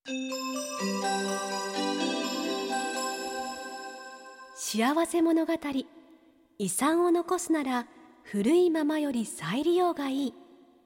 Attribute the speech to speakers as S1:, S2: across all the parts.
S1: 幸せ物語。遺産を残すなら古いままより再利用がいい。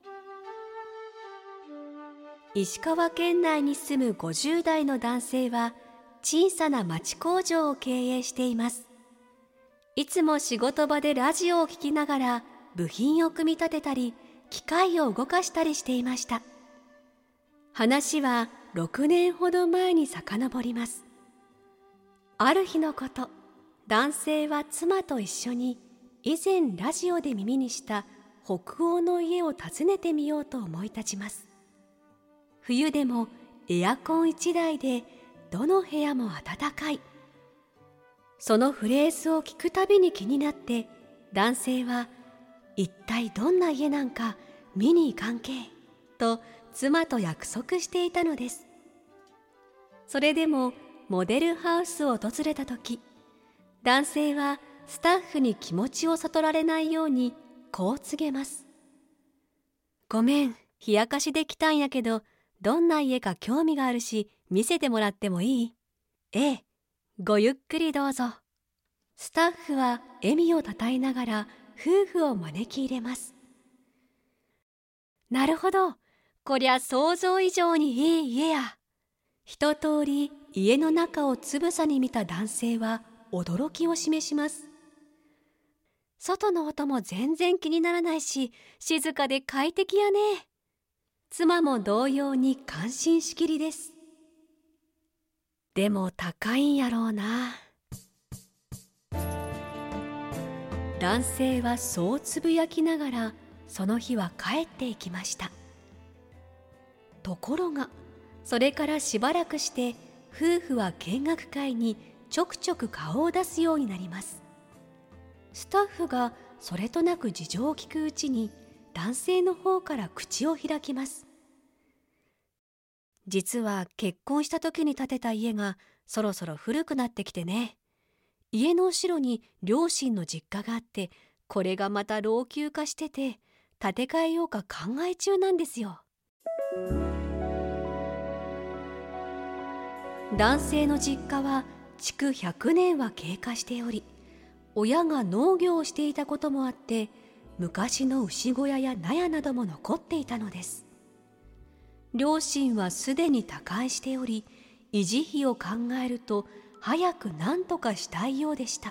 S1: 石川県内に住む50代の男性は小さな町工場を経営しています。いつも仕事場でラジオを聞きながら部品を組み立てたり機械を動かしたりしていました。話は6年ほど前に遡ります。ある日のこと、男性は妻と一緒に以前ラジオで耳にした北欧の家を訪ねてみようと思い立ちます。冬でもエアコン1台でどの部屋も暖かい。そのフレーズを聞くたびに気になって、男性は一体どんな家なんか見に行かんけと妻と約束していたのです。それでもモデルハウスを訪れた時、男性はスタッフに気持ちを悟られないようにこう告げます。ごめん、冷やかしで来たんやけど、どんな家か興味があるし見せてもらってもいい？ええ、ごゆっくりどうぞ。スタッフは笑みをたたえながら夫婦を招き入れます。なるほど、こりゃ想像以上にいい家や。一通り家の中をつぶさに見た男性は驚きを示します。外の音も全然気にならないし、静かで快適やね。妻も同様に感心しきりです。でも高いんやろうな。男性はそうつぶやきながらその日は帰っていきました。ところがそれからしばらくして夫婦は見学会にちょくちょく顔を出すようになります。スタッフがそれとなく事情を聞くうちに男性の方から口を開きます。実は結婚した時に建てた家がそろそろ古くなってきてね。家の後ろに両親の実家があって、これがまた老朽化してて建て替えようか考え中なんですよ。男性の実家は築100年は経過しており、親が農業をしていたこともあって昔の牛小屋や納屋なども残っていたのです。両親はすでに他界しており、維持費を考えると早く何とかしたいようでした。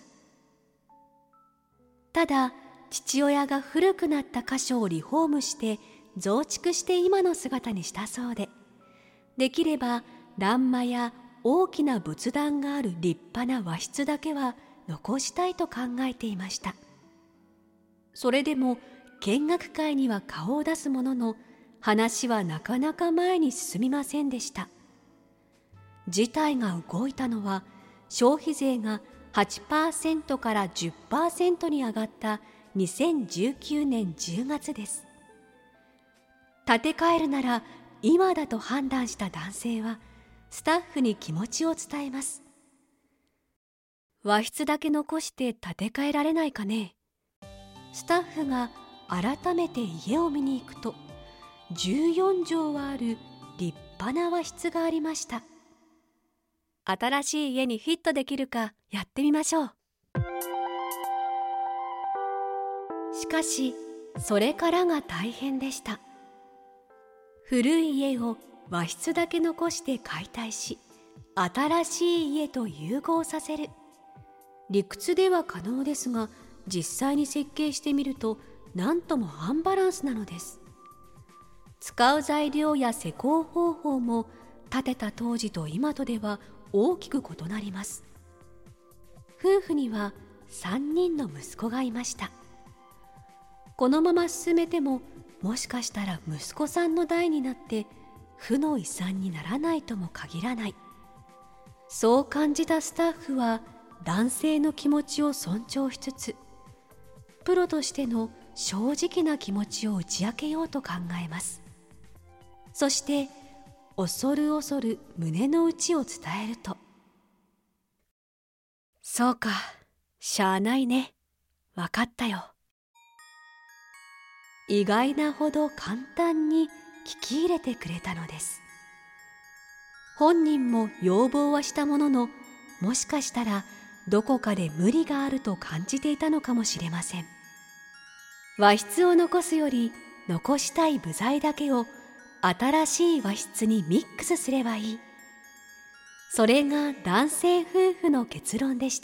S1: ただ父親が古くなった箇所をリフォームして増築して今の姿にしたそうで、できれば欄間や大きな仏壇がある立派な和室だけは残したいと考えていました。それでも見学会には顔を出すものの、話はなかなか前に進みませんでした。事態が動いたのは消費税が 8% から 10% に上がった2019年10月です。建て替えるなら今だと判断した男性はスタッフに気持ちを伝えます。和室だけ残して建て替えられないかね。スタッフが改めて家を見に行くと、14畳はある立派な和室がありました。新しい家にフィットできるかやってみましょう。しかしそれからが大変でした。古い家を和室だけ残して解体し、新しい家と融合させる。理屈では可能ですが、実際に設計してみると何ともアンバランスなのです。使う材料や施工方法も建てた当時と今とでは大きく異なります。夫婦には3人の息子がいました。このまま進めても、もしかしたら息子さんの代になって負の遺産にならないとも限らない。そう感じたスタッフは男性の気持ちを尊重しつつ、プロとしての正直な気持ちを打ち明けようと考えます。そして恐る恐る胸の内を伝えると、そうか、しゃあないね、わかったよ。意外なほど簡単に聞き入れてくれたのです。 本人も要望はしたものの、もしかしたらどこかで無理があると感じていたのかもしれません。和室を残すより残したい部材だけを新しい和室にミックスすればいい。それが男性夫婦の結論でした。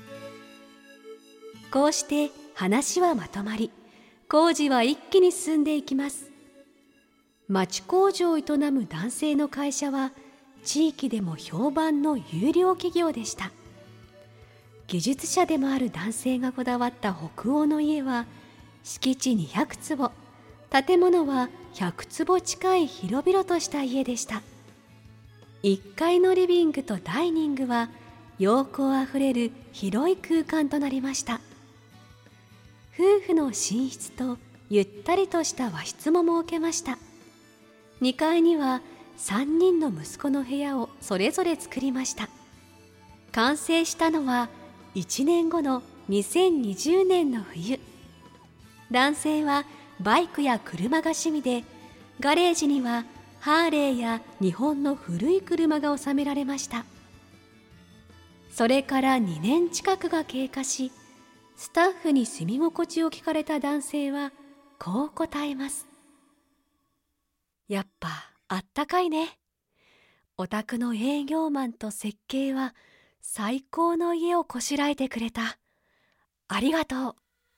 S1: こうして話はまとまり、工事は一気に進んでいきます。町工場を営む男性の会社は地域でも評判の優良企業でした。技術者でもある男性がこだわった北欧の家は敷地200坪、建物は100坪近い広々とした家でした。1階のリビングとダイニングは陽光あふれる広い空間となりました。夫婦の寝室とゆったりとした和室も設けました。2階には3人の息子の部屋をそれぞれ作りました。完成したのは1年後の2020年の冬。男性はバイクや車が趣味で、ガレージにはハーレーや日本の古い車が収められました。それから2年近くが経過し、スタッフに住み心地を聞かれた男性はこう答えます。やっぱあったかいね。お宅の営業マンと設計は最高の家をこしらえてくれた。ありがとう。